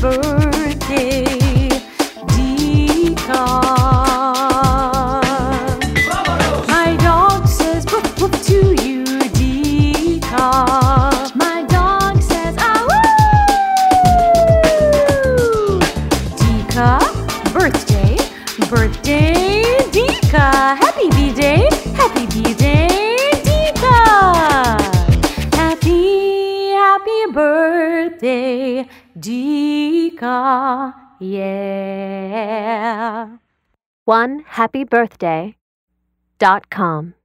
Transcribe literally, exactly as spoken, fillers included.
birthday, Dika. My dog says woof woof to you, Dika. My dog says ah woo. Dika, birthday, birthday, Dika. Happy B-Day, happy B-Day, Dika. Happy, happy birthday, Dika. Yeah. one happy birthday dot com